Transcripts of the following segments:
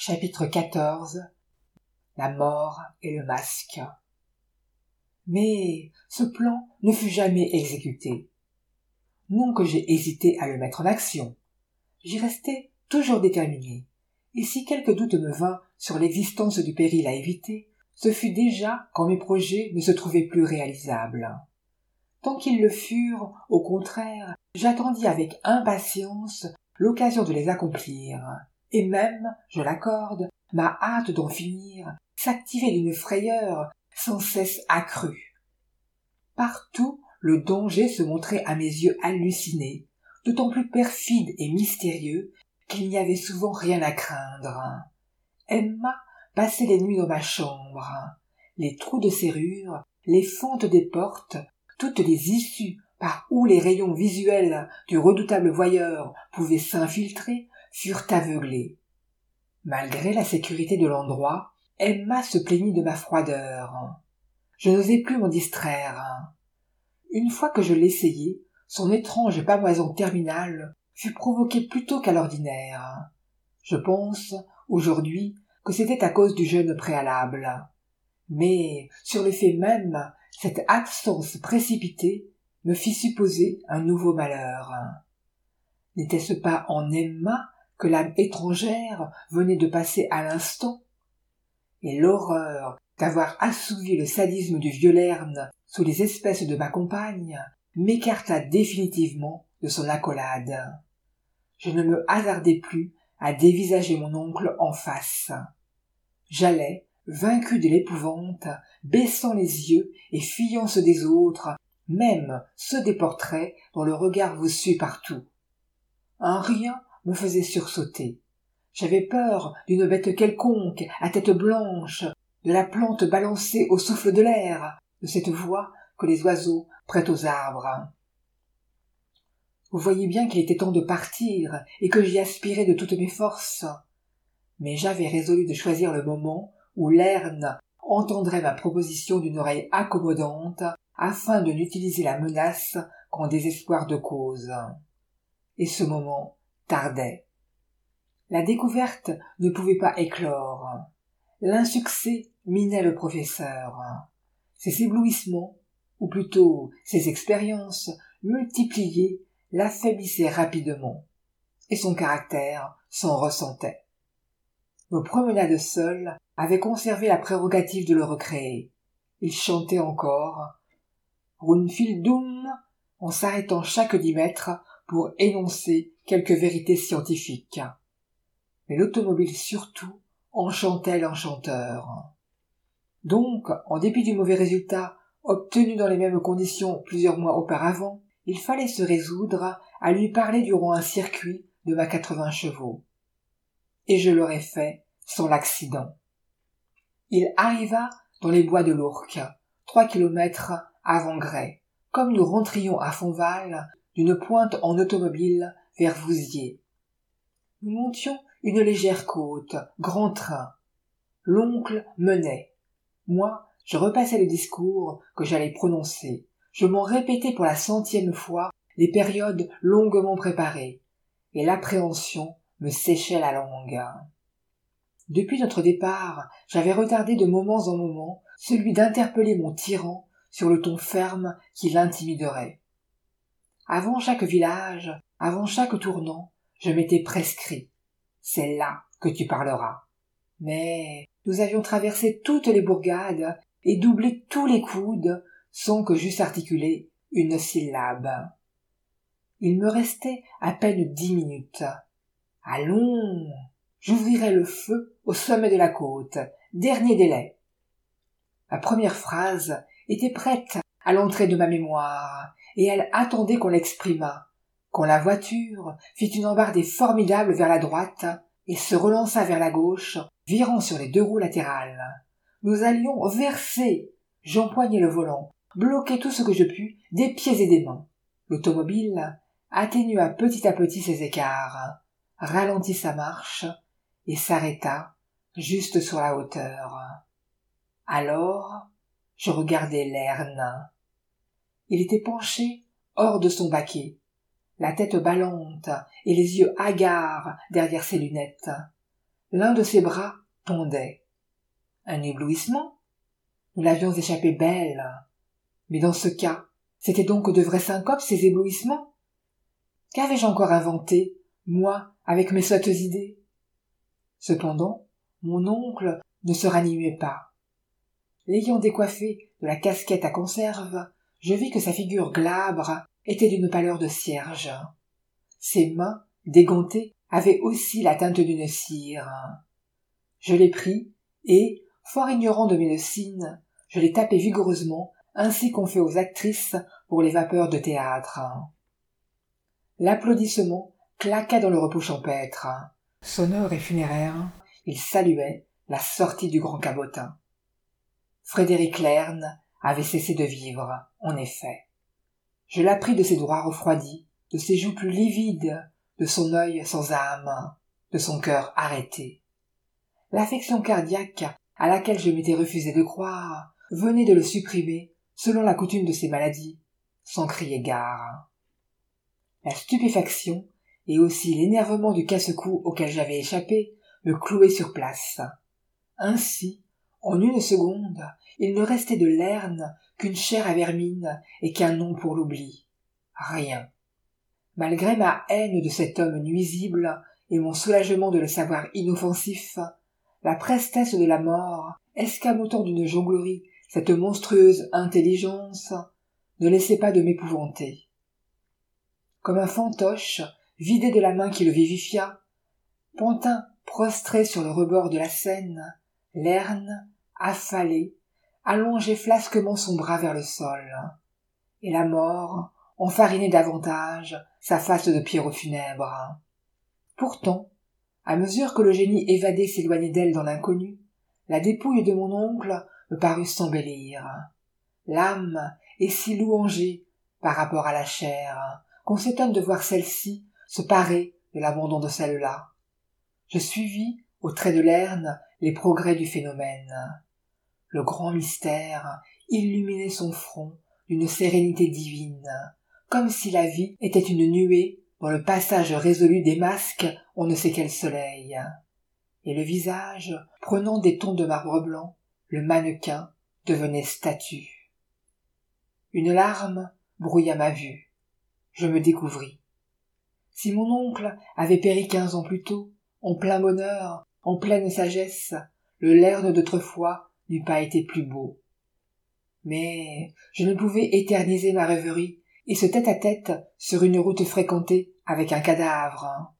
Chapitre 14. La mort et le masque. Mais ce plan ne fut jamais exécuté. Non que j'ai hésité à le mettre en action. J'y restais toujours déterminé, et si quelque doute me vint sur l'existence du péril à éviter, ce fut déjà quand mes projets ne se trouvaient plus réalisables. Tant qu'ils le furent, au contraire, j'attendis avec impatience l'occasion de les accomplir, et même, je l'accorde, ma hâte d'en finir s'activait d'une frayeur sans cesse accrue. Partout, le danger se montrait à mes yeux hallucinés, d'autant plus perfide et mystérieux qu'il n'y avait souvent rien à craindre. Emma passait les nuits dans ma chambre. Les trous de serrure, les fentes des portes, toutes les issues par où les rayons visuels du redoutable voyeur pouvaient s'infiltrer furent aveuglés. Malgré la sécurité de l'endroit, Emma se plaignit de ma froideur. Je n'osais plus m'en distraire. Une fois que je l'essayai, son étrange pâmoison terminale fut provoquée plus tôt qu'à l'ordinaire. Je pense, aujourd'hui, que c'était à cause du jeûne préalable. Mais, sur le fait même, cette absence précipitée me fit supposer un nouveau malheur. N'était-ce pas en Emma que l'âme étrangère venait de passer à l'instant? Et l'horreur d'avoir assouvi le sadisme du vieux Lerne sous les espèces de ma compagne m'écarta définitivement de son accolade. Je ne me hasardai plus à dévisager mon oncle en face. J'allais, vaincu de l'épouvante, baissant les yeux et fuyant ceux des autres, même ceux des portraits dont le regard vous suit partout. Un rien me faisait sursauter. J'avais peur d'une bête quelconque à tête blanche, de la plante balancée au souffle de l'air, de cette voix que les oiseaux prêtent aux arbres. Vous voyez bien qu'il était temps de partir et que j'y aspirais de toutes mes forces. Mais j'avais résolu de choisir le moment où Lerne entendrait ma proposition d'une oreille accommodante afin de n'utiliser la menace qu'en désespoir de cause. Et ce moment tardait. La découverte ne pouvait pas éclore. L'insuccès minait le professeur. Ses éblouissements, ou plutôt ses expériences, multipliées, l'affaiblissaient rapidement, et son caractère s'en ressentait. Nos promenades seules avaient conservé la prérogative de le recréer. Il chantait encore « Runfildum » en s'arrêtant chaque 10 mètres pour énoncer quelque vérité scientifique. Mais l'automobile surtout enchantait l'enchanteur. Donc, en dépit du mauvais résultat obtenu dans les mêmes conditions plusieurs mois auparavant, il fallait se résoudre à lui parler durant un circuit de ma 80 chevaux. Et je l'aurais fait sans l'accident. Il arriva dans les bois de l'Ourcq, 3 kilomètres avant Gray, comme nous rentrions à Fontval d'une pointe en automobile vers Vouziers. Nous montions une légère côte, grand train. L'oncle menait. Moi, je repassais le discours que j'allais prononcer. Je m'en répétais pour la 100e fois les périodes longuement préparées, et l'appréhension me séchait la langue. Depuis notre départ, j'avais retardé de moments en moments celui d'interpeller mon tyran sur le ton ferme qui l'intimiderait. Avant chaque village, avant chaque tournant, je m'étais prescrit. C'est là que tu parleras. Mais nous avions traversé toutes les bourgades et doublé tous les coudes sans que j'eusse articulé une syllabe. Il me restait à peine 10 minutes. Allons, j'ouvrirai le feu au sommet de la côte. Dernier délai. Ma première phrase était prête à l'entrée de ma mémoire, et elle attendait qu'on l'exprimât, quand la voiture fit une embardée formidable vers la droite et se relança vers la gauche, virant sur les 2 roues latérales. Nous allions verser. J'empoignai le volant, bloquai tout ce que je pus, des pieds et des mains. L'automobile atténua petit à petit ses écarts, ralentit sa marche et s'arrêta juste sur la hauteur. Alors, je regardai Lerne. Il était penché hors de son baquet, la tête ballante et les yeux hagards derrière ses lunettes. L'un de ses bras pendait. Un éblouissement? Nous l'avions échappé belle. Mais dans ce cas, c'était donc de vrais syncopes, ces éblouissements? Qu'avais-je encore inventé, moi, avec mes sottes idées? Cependant, mon oncle ne se ranimait pas. L'ayant décoiffé de la casquette à conserve, je vis que sa figure glabre était d'une pâleur de cierge. Ses mains, dégantées, avaient aussi la teinte d'une cire. Je l'ai pris, et, fort ignorant de médecine, je l'ai tapé vigoureusement, ainsi qu'on fait aux actrices pour les vapeurs de théâtre. L'applaudissement claqua dans le repos champêtre. Sonore et funéraire, il saluait la sortie du grand cabotin. Frédéric Lerne avait cessé de vivre, en effet. Je l'appris de ses doigts refroidis, de ses joues plus livides, de son œil sans âme, de son cœur arrêté. L'affection cardiaque à laquelle je m'étais refusé de croire venait de le supprimer selon la coutume de ces maladies, sans crier gare. La stupéfaction et aussi l'énervement du casse-cou auquel j'avais échappé me clouaient sur place. Ainsi, en une seconde, il ne restait de Lerne qu'une chair à vermine et qu'un nom pour l'oubli. Rien. Malgré ma haine de cet homme nuisible et mon soulagement de le savoir inoffensif, la prestesse de la mort, escamotant d'une jonglerie cette monstrueuse intelligence, ne laissait pas de m'épouvanter. Comme un fantoche, vidé de la main qui le vivifia, Pantin prostré sur le rebord de la Seine, Lerne, affalé, allongeait flasquement son bras vers le sol, et la mort enfarinait davantage sa face de pierrot funèbre. Pourtant, à mesure que le génie évadé s'éloignait d'elle dans l'inconnu, la dépouille de mon oncle me parut s'embellir. L'âme est si louangée par rapport à la chair qu'on s'étonne de voir celle-ci se parer de l'abandon de celle-là. Je suivis, au trait de Lerne, les progrès du phénomène. Le grand mystère illuminait son front d'une sérénité divine, comme si la vie était une nuée dans le passage résolu des masques on ne sait quel soleil. Et le visage, prenant des tons de marbre blanc, le mannequin devenait statue. Une larme brouilla ma vue. Je me découvris. Si mon oncle avait péri 15 ans plus tôt, en plein bonheur, en pleine sagesse, le Lerne d'autrefois n'eût pas été plus beau. Mais je ne pouvais éterniser ma rêverie et ce tête-à-tête sur une route fréquentée avec un cadavre.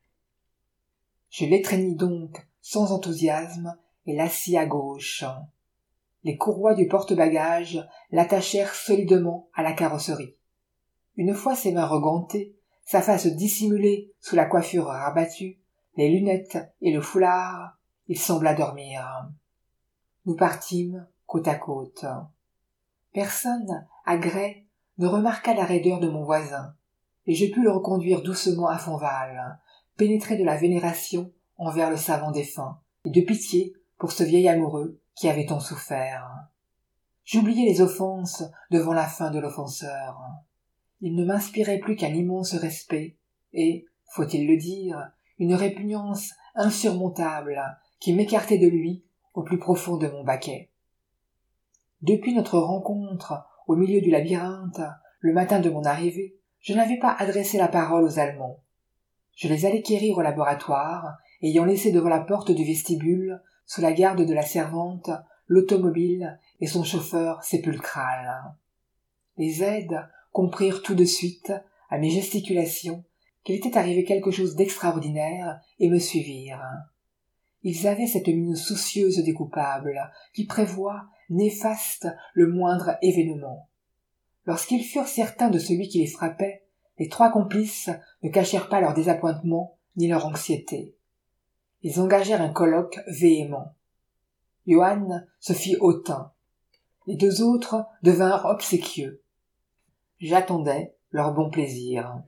Je l'étreignis donc sans enthousiasme et l'assis à gauche. Les courroies du porte-bagages l'attachèrent solidement à la carrosserie. Une fois ses mains regantées, sa face dissimulée sous la coiffure rabattue, les lunettes et le foulard, il sembla dormir. Nous partîmes côte à côte. Personne, à Grès, ne remarqua la raideur de mon voisin, et je pus le reconduire doucement à Fonval, pénétré de la vénération envers le savant défunt, et de pitié pour ce vieil amoureux qui avait tant souffert. J'oubliai les offenses devant la fin de l'offenseur. Il ne m'inspirait plus qu'un immense respect, et, faut-il le dire, une répugnance insurmontable qui m'écartait de lui au plus profond de mon baquet. Depuis notre rencontre au milieu du labyrinthe, le matin de mon arrivée, je n'avais pas adressé la parole aux Allemands. Je les allais quérir au laboratoire, ayant laissé devant la porte du vestibule, sous la garde de la servante, l'automobile et son chauffeur sépulcral. Les aides comprirent tout de suite, à mes gesticulations, qu'il était arrivé quelque chose d'extraordinaire et me suivirent. Ils avaient cette mine soucieuse des coupables, qui prévoit, néfaste, le moindre événement. Lorsqu'ils furent certains de celui qui les frappait, les 3 complices ne cachèrent pas leur désappointement ni leur anxiété. Ils engagèrent un colloque véhément. Johann se fit hautain. Les 2 autres devinrent obséquieux. J'attendais leur bon plaisir.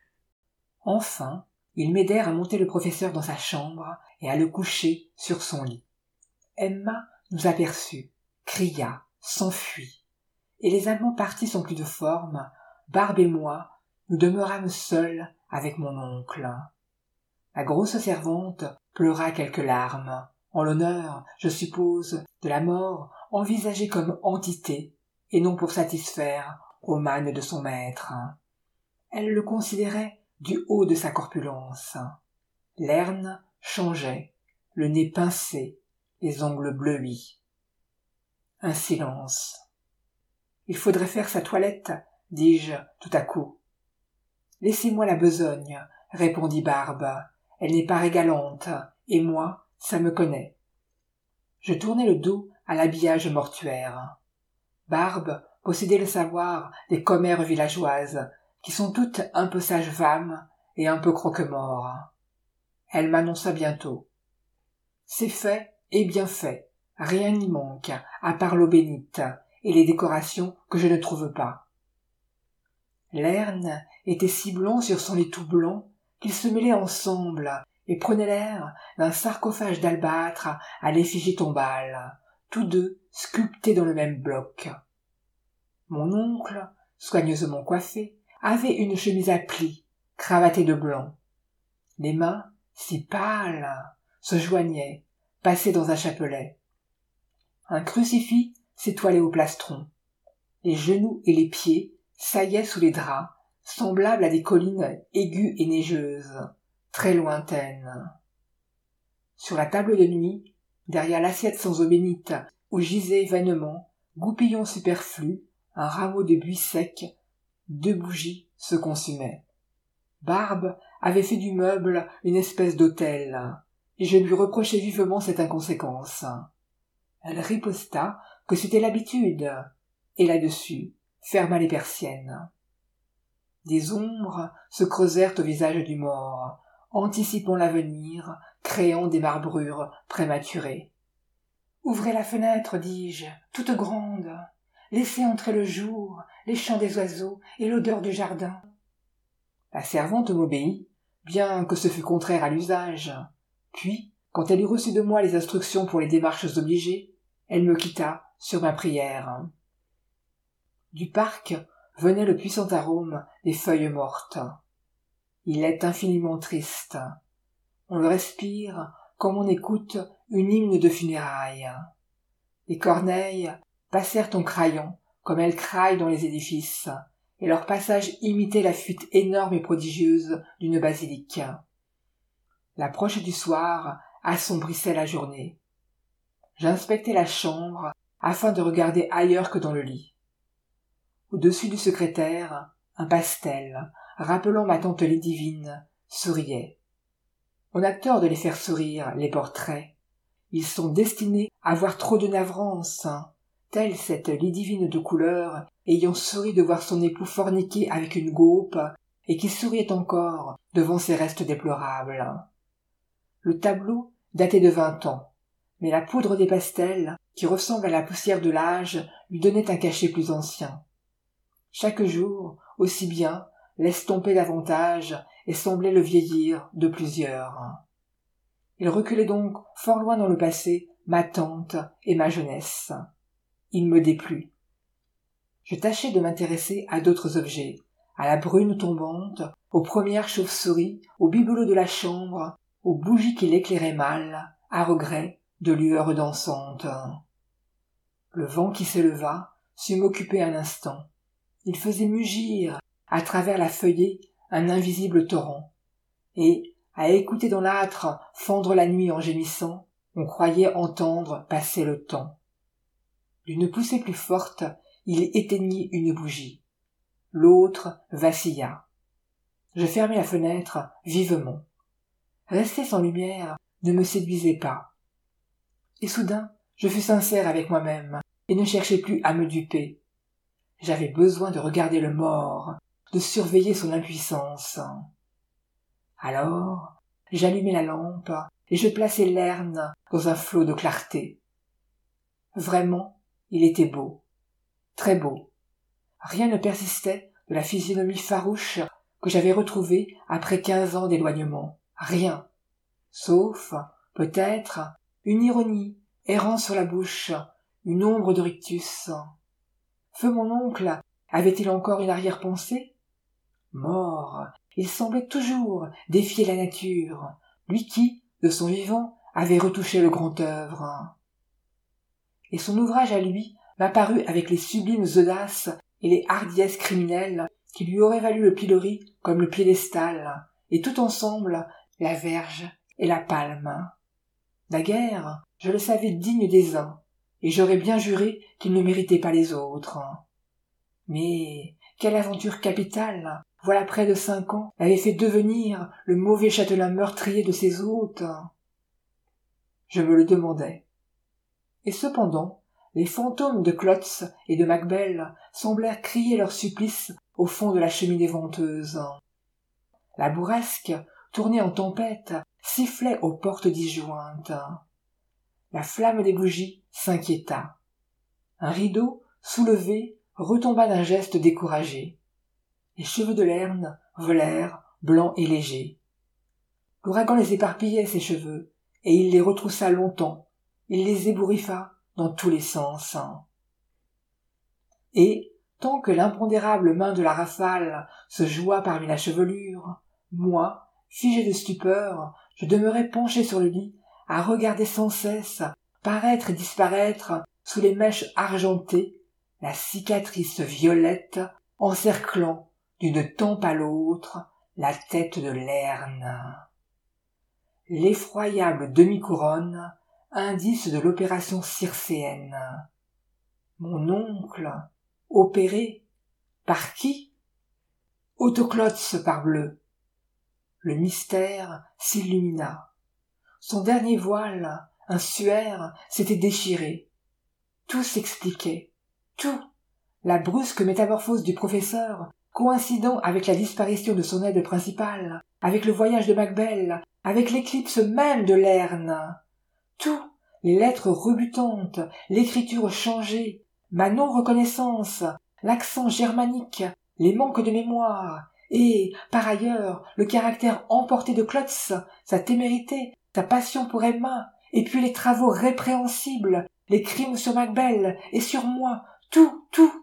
Enfin, ils m'aidèrent à monter le professeur dans sa chambre et à le coucher sur son lit. Emma nous aperçut, cria, s'enfuit, et les Allemands partis sans plus de forme, Barbe et moi, nous demeurâmes seuls avec mon oncle. La grosse servante pleura quelques larmes, en l'honneur, je suppose, de la mort envisagée comme entité, et non pour satisfaire aux mânes de son maître. Elle le considérait du haut de sa corpulence. Lerne changeait, le nez pincé, les ongles bleuis. Un silence. « Il faudrait faire sa toilette, dis-je tout à coup. »« Laissez-moi la besogne, » répondit Barbe. « Elle n'est pas régalante, et moi, ça me connaît. » Je tournai le dos à l'habillage mortuaire. Barbe possédait le savoir des commères villageoises, qui sont toutes un peu sages-femmes et un peu croque-morts. Elle m'annonça bientôt. « C'est fait et bien fait, rien n'y manque, à part l'eau bénite et les décorations que je ne trouve pas. » Lerne était si blond sur son lit tout blanc qu'ils se mêlaient ensemble et prenaient l'air d'un sarcophage d'albâtre à l'effigie tombale, tous deux sculptés dans le même bloc. Mon oncle, soigneusement coiffé, avait une chemise à plis, cravatée de blanc. Les mains, si pâles, se joignaient, passaient dans un chapelet. Un crucifix s'étoilait au plastron. Les genoux et les pieds saillaient sous les draps, semblables à des collines aiguës et neigeuses, très lointaines. Sur la table de nuit, derrière l'assiette sans eau bénite, où gisait vainement, goupillon superflu, un rameau de buis sec, 2 bougies se consumaient. Barbe avait fait du meuble une espèce d'autel, et je lui reprochai vivement cette inconséquence. Elle riposta que c'était l'habitude, et là-dessus ferma les persiennes. Des ombres se creusèrent au visage du mort, anticipant l'avenir, créant des marbrures prématurées. « Ouvrez la fenêtre, dis-je, toute grande. Laissez entrer le jour, les chants des oiseaux et l'odeur du jardin. » La servante m'obéit, bien que ce fût contraire à l'usage. Puis, quand elle eut reçu de moi les instructions pour les démarches obligées, elle me quitta sur ma prière. Du parc venait le puissant arôme des feuilles mortes. Il est infiniment triste. On le respire comme on écoute une hymne de funérailles. Les corneilles passèrent en crayon, comme elles craillent dans les édifices, et leur passage imitait la fuite énorme et prodigieuse d'une basilique. L'approche du soir assombrissait la journée. J'inspectai la chambre afin de regarder ailleurs que dans le lit. Au-dessus du secrétaire, un pastel, rappelant ma tante Lidivine, souriait. On a tort de les faire sourire, les portraits. Ils sont destinés à avoir trop de navrance, telle cette Lidivine de couleur, ayant souri de voir son époux forniquer avec une gaupe, et qui souriait encore devant ces restes déplorables. Le tableau datait de 20 ans, mais la poudre des pastels, qui ressemble à la poussière de l'âge, lui donnait un cachet plus ancien. Chaque jour, aussi bien, l'estompait davantage et semblait le vieillir de plusieurs. Il reculait donc fort loin dans le passé ma tante et ma jeunesse. Il me déplut. Je tâchai de m'intéresser à d'autres objets, à la brune tombante, aux premières chauves-souris, aux bibelots de la chambre, aux bougies qui l'éclairaient mal, à regret, de lueurs dansantes. Le vent qui s'éleva sut m'occuper un instant. Il faisait mugir, à travers la feuillée, un invisible torrent. Et, à écouter dans l'âtre fendre la nuit en gémissant, on croyait entendre passer le temps. D'une poussée plus forte, il éteignit une bougie. L'autre vacilla. Je fermai la fenêtre vivement. Rester sans lumière ne me séduisait pas. Et soudain, je fus sincère avec moi-même et ne cherchai plus à me duper. J'avais besoin de regarder le mort, de surveiller son impuissance. Alors, j'allumai la lampe et je plaçai Lerne dans un flot de clarté. Vraiment, il était beau, très beau. Rien ne persistait de la physionomie farouche que j'avais retrouvée après 15 ans d'éloignement. Rien. Sauf, peut-être, une ironie errant sur la bouche, une ombre de rictus. Feu mon oncle avait-il encore une arrière-pensée? Mort, il semblait toujours défier la nature, lui qui, de son vivant, avait retouché le grand œuvre. Et son ouvrage à lui m'apparut avec les sublimes audaces et les hardiesses criminelles qui lui auraient valu le pilori comme le piédestal, et tout ensemble la verge et la palme. Naguère, je le savais digne des uns, et j'aurais bien juré qu'il ne méritait pas les autres. Mais quelle aventure capitale, voilà près de 5 ans, l'avait fait devenir le mauvais châtelain meurtrier de ses hôtes. Je me le demandais. Et cependant, les fantômes de Klotz et de Macbeth semblèrent crier leur supplice au fond de la cheminée venteuse. La bourrasque, tournée en tempête, sifflait aux portes disjointes. La flamme des bougies s'inquiéta. Un rideau, soulevé, retomba d'un geste découragé. Les cheveux de Lerne volèrent, blancs et légers. L'ouragan les éparpillait, ces cheveux, et il les retroussa longtemps, il les ébouriffa dans tous les sens. Et, tant que l'impondérable main de la rafale se joua parmi la chevelure, moi, figé de stupeur, je demeurais penché sur le lit, à regarder sans cesse, paraître et disparaître, sous les mèches argentées, la cicatrice violette, encerclant, d'une tempe à l'autre, la tête de Lerne. L'effroyable demi-couronne, indice de l'opération circéenne. Mon oncle, opéré, par qui? Autoklotz, parbleu. Le mystère s'illumina. Son dernier voile, un suaire, s'était déchiré. Tout s'expliquait, tout. La brusque métamorphose du professeur, coïncidant avec la disparition de son aide principale, avec le voyage de Macbeth, avec l'éclipse même de Lerne. Tout, les lettres rebutantes, l'écriture changée, ma non-reconnaissance, l'accent germanique, les manques de mémoire, et, par ailleurs, le caractère emporté de Klotz, sa témérité, sa passion pour Emma, et puis les travaux répréhensibles, les crimes sur Macbeth et sur moi, tout.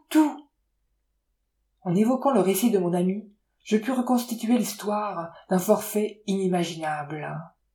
En évoquant le récit de mon ami, je pus reconstituer l'histoire d'un forfait inimaginable.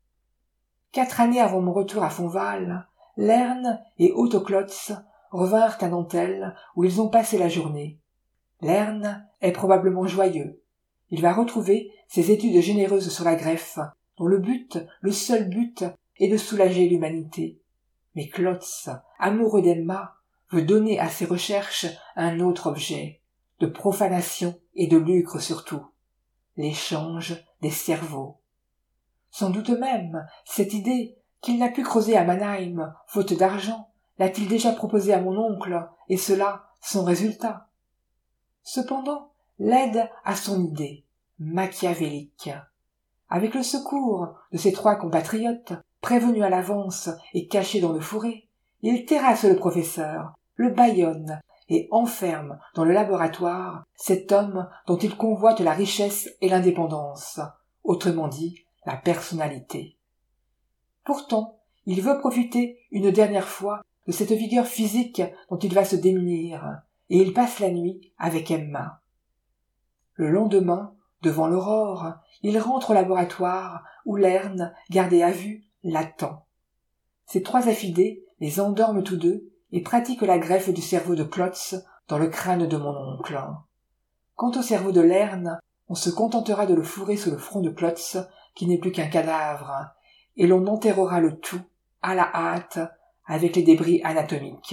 4 années avant mon retour à Fonval, Lerne et Autoklotz revinrent à Nantel où ils ont passé la journée. Lerne est probablement joyeux. Il va retrouver ses études généreuses sur la greffe, dont le seul but, est de soulager l'humanité. Mais Klotz, amoureux d'Emma, veut donner à ses recherches un autre objet, de profanation et de lucre surtout, l'échange des cerveaux. Sans doute même, cette idée, qu'il n'a pu creuser à Mannheim, faute d'argent, l'a-t-il déjà proposée à mon oncle, et cela sans résultat. Cependant, l'aide à son idée, machiavélique. Avec le secours de ses 3 compatriotes, prévenus à l'avance et cachés dans le fourré, il terrasse le professeur, le bâillonne, et enferme dans le laboratoire cet homme dont il convoite la richesse et l'indépendance, autrement dit, la personnalité. Pourtant, il veut profiter une dernière fois de cette vigueur physique dont il va se démunir, et il passe la nuit avec Emma. Le lendemain, devant l'aurore, il rentre au laboratoire où Lerne, gardé à vue, l'attend. Ces 3 affidés les endorment tous deux et pratiquent la greffe du cerveau de Klotz dans le crâne de mon oncle. Quant au cerveau de Lerne, on se contentera de le fourrer sous le front de Klotz, qui n'est plus qu'un cadavre, et l'on enterrera le tout, à la hâte, avec les débris anatomiques.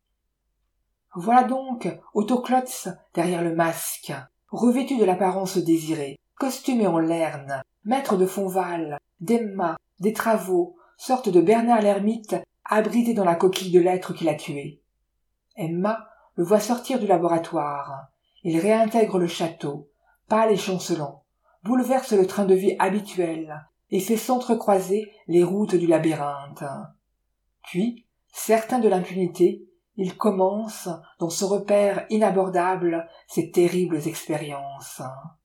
Voilà donc Autoklotz derrière le masque, revêtu de l'apparence désirée, costumé en Lerne, maître de Fonval, d'Emma, des travaux, sorte de Bernard l'ermite, abrité dans la coquille de l'être qui l'a tué. Emma le voit sortir du laboratoire. Il réintègre le château, pâle et chancelant, bouleverse le train de vie habituel et fait s'entrecroiser les routes du labyrinthe. Puis, certain de l'impunité, il commence, dans ce repère inabordable, ses terribles expériences.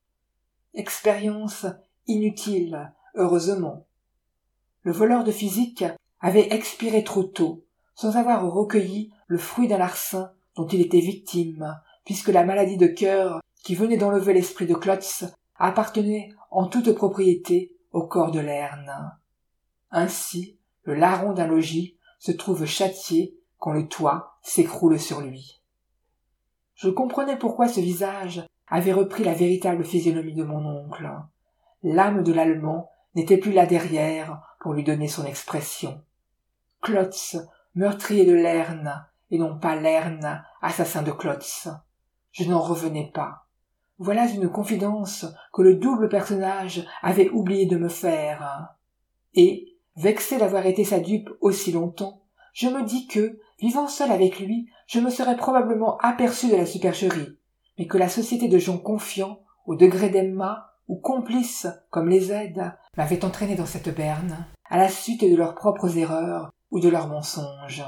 Expériences inutiles, heureusement. Le voleur de physique avait expiré trop tôt, sans avoir recueilli le fruit d'un larcin dont il était victime, puisque la maladie de cœur qui venait d'enlever l'esprit de Klotz appartenait en toute propriété au corps de Lerne. Ainsi, le larron d'un logis se trouve châtié quand le toit s'écroule sur lui. Je comprenais pourquoi ce visage avait repris la véritable physionomie de mon oncle. L'âme de l'Allemand n'était plus là derrière pour lui donner son expression. Klotz, meurtrier de Lerne, et non pas Lerne, assassin de Klotz. Je n'en revenais pas. Voilà une confidence que le double personnage avait oublié de me faire. Et, vexé d'avoir été sa dupe aussi longtemps, je me dis que, vivant seul avec lui, je me serais probablement aperçu de la supercherie, mais que la société de gens confiants, au degré d'Emma, ou complices, comme les aides, m'avait entraîné dans cette berne, à la suite de leurs propres erreurs ou de leurs mensonges.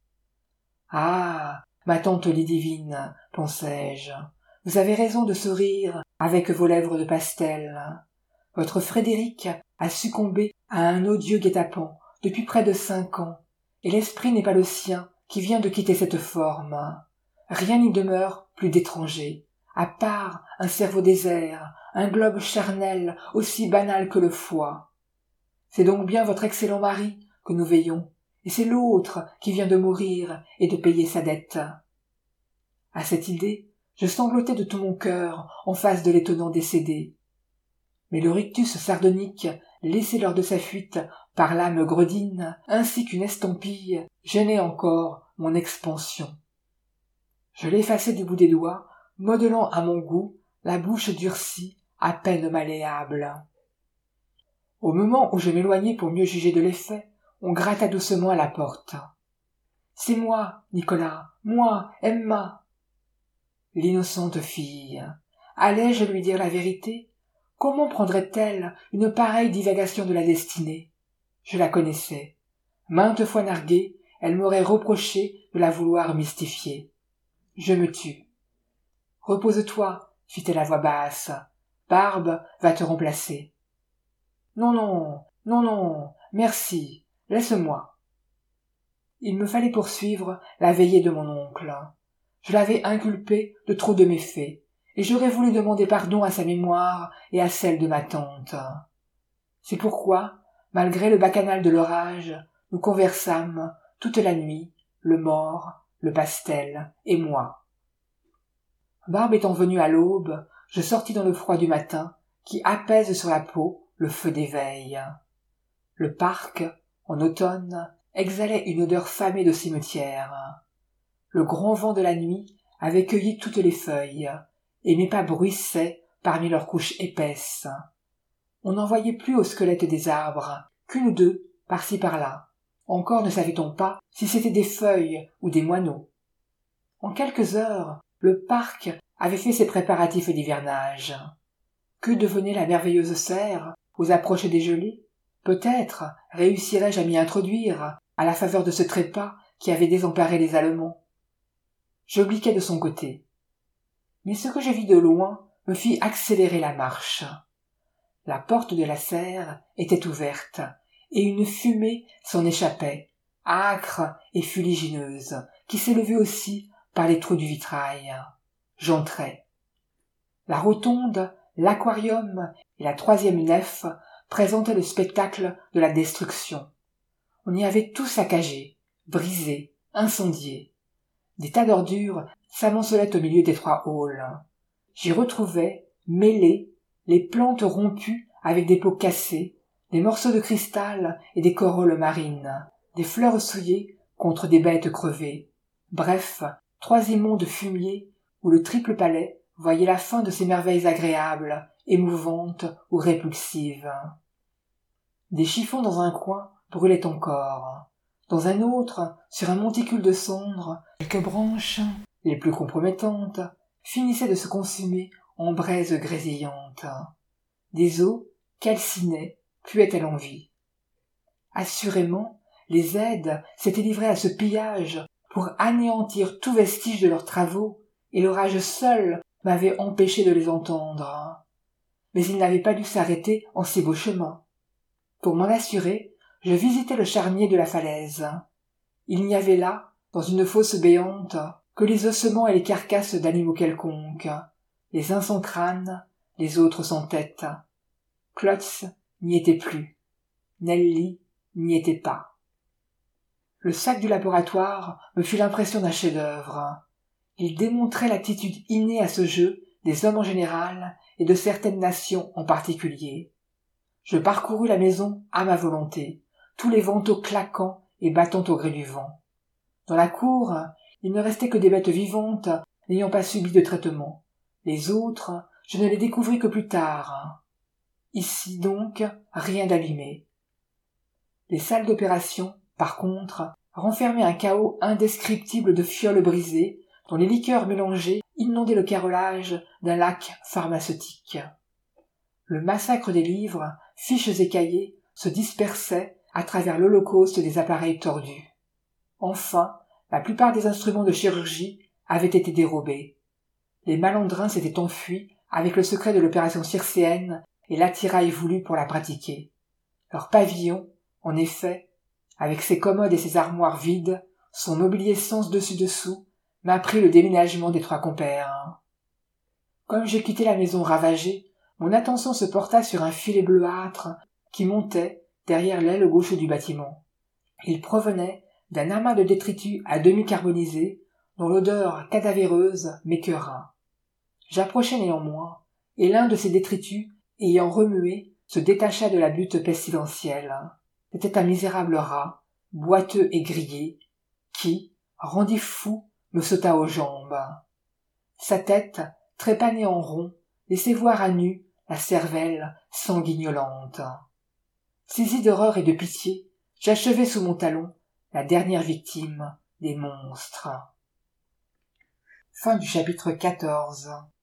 Ah, ma tante Lidivine, pensai-je, vous avez raison de sourire avec vos lèvres de pastel. Votre Frédéric a succombé à un odieux guet-apens depuis près de 5 ans, et l'esprit n'est pas le sien qui vient de quitter cette forme. Rien n'y demeure plus d'étranger, à part un cerveau désert, un globe charnel aussi banal que le foie. C'est donc bien votre excellent mari que nous veillons, et c'est l'autre qui vient de mourir et de payer sa dette. À cette idée, je sanglotais de tout mon cœur en face de l'étonnant décédé. Mais le rictus sardonique, laissé lors de sa fuite par l'âme gredine, ainsi qu'une estampille, gênait encore mon expansion. Je l'effaçai du bout des doigts, modelant à mon goût la bouche durcie, à peine malléable. Au moment où je m'éloignai pour mieux juger de l'effet, on gratta doucement à la porte. « C'est moi, Nicolas, moi, Emma !» L'innocente fille. Allais-je lui dire la vérité ? Comment prendrait-elle une pareille divagation de la destinée ? Je la connaissais. Maintes fois narguée, elle m'aurait reproché de la vouloir mystifier. Je me tus. « Repose-toi, fit-elle à voix basse. Barbe va te remplacer. »« Non, non, non, non, merci, laisse-moi. » Il me fallait poursuivre la veillée de mon oncle. Je l'avais inculpé de trop de méfaits, et j'aurais voulu demander pardon à sa mémoire et à celle de ma tante. C'est pourquoi, malgré le bacchanal de l'orage, nous conversâmes toute la nuit, le mort, le pastel et moi. Barbe étant venue à l'aube, je sortis dans le froid du matin, qui apaise sur la peau le feu des veilles. Le parc, en automne, exhalait une odeur famée de cimetière. Le grand vent de la nuit avait cueilli toutes les feuilles, et mes pas bruissaient parmi leurs couches épaisses. On n'en voyait plus aux squelettes des arbres, qu'une ou deux, par-ci par-là. Encore ne savait-on pas si c'étaient des feuilles ou des moineaux. En quelques heures, le parc avait fait ses préparatifs d'hivernage. Que devenait la merveilleuse serre aux approches des gelées ? Peut-être réussirais-je à m'y introduire, à la faveur de ce trépas qui avait désemparé les Allemands. J'obliquai de son côté. Mais ce que je vis de loin me fit accélérer la marche. La porte de la serre était ouverte, et une fumée s'en échappait, âcre et fuligineuse, qui s'élevait aussi par les trous du vitrail. J'entrai. La rotonde, l'aquarium et la 3e nef présentaient le spectacle de la destruction. On y avait tout saccagé, brisé, incendié. Des tas d'ordures s'amoncelaient au milieu des 3 halls. J'y retrouvais, mêlés, les plantes rompues avec des pots cassés, des morceaux de cristal et des corolles marines, des fleurs souillées contre des bêtes crevées. Bref, 3 immondes fumiers où le triple palais voyait la fin de ces merveilles agréables, émouvantes ou répulsives. Des chiffons dans un coin brûlaient encore. Dans un autre, sur un monticule de cendres, quelques branches, les plus compromettantes, finissaient de se consumer en braises grésillantes. Des os, calcinés, puaient à l'envi. Assurément, les aides s'étaient livrés à ce pillage pour anéantir tout vestige de leurs travaux, et l'orage seul m'avait empêché de les entendre. Mais ils n'avaient pas dû s'arrêter en si beau chemin. Pour m'en assurer, je visitai le charnier de la falaise. Il n'y avait là, dans une fosse béante, que les ossements et les carcasses d'animaux quelconques, les uns sans crâne, les autres sans tête. Klotz n'y était plus, Nelly n'y était pas. Le sac du laboratoire me fit l'impression d'un chef-d'œuvre. Il démontrait l'attitude innée à ce jeu des hommes en général et de certaines nations en particulier. Je parcourus la maison à ma volonté, tous les vantaux claquant et battant au gré du vent. Dans la cour, il ne restait que des bêtes vivantes n'ayant pas subi de traitement. Les autres, je ne les découvris que plus tard. Ici donc, rien d'abîmé. Les salles d'opération, par contre, renfermaient un chaos indescriptible de fioles brisées, dont les liqueurs mélangées inondaient le carrelage d'un lac pharmaceutique. Le massacre des livres, fiches et cahiers se dispersait à travers l'holocauste des appareils tordus. Enfin, la plupart des instruments de chirurgie avaient été dérobés. Les malandrins s'étaient enfuis avec le secret de l'opération circéenne et l'attirail voulu pour la pratiquer. Leur pavillon, en effet, avec ses commodes et ses armoires vides, son mobilier sens dessus-dessous, m'apprit le déménagement des 3 compères. Comme je quittais la maison ravagée, mon attention se porta sur un filet bleuâtre qui montait derrière l'aile gauche du bâtiment. Il provenait d'un amas de détritus à demi carbonisés, dont l'odeur cadavéreuse m'écœura. J'approchai néanmoins, et l'un de ces détritus, ayant remué, se détacha de la butte pestilentielle. C'était un misérable rat, boiteux et grillé, qui, rendu fou, me sauta aux jambes. Sa tête, trépanée en rond, laissait voir à nu la cervelle sanguignolente. Saisi d'horreur et de pitié, j'achevai sous mon talon la dernière victime des monstres. Fin du chapitre 14.